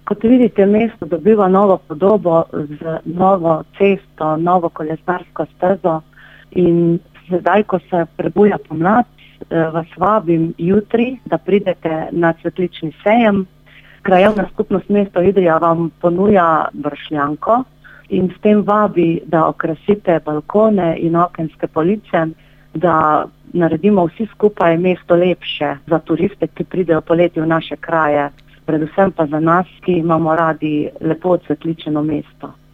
Kot vidite, mesto dobiva novo podobo z novo cesto, novo kolesarsko stezo in sedaj, ko se prebuja pomlad, vas vabim jutri, da pridete na cvetlični sejem. Krajevna skupnost mesto Idrija vam ponuja bršljanko in s tem vabi, da okrasite balkone in okenske police, da naredimo vsi skupaj mesto lepše za turiste, ki pridejo poleti v naše kraje. Predvsem pa za nas, ki imamo radi lepo cvetličeno mesto.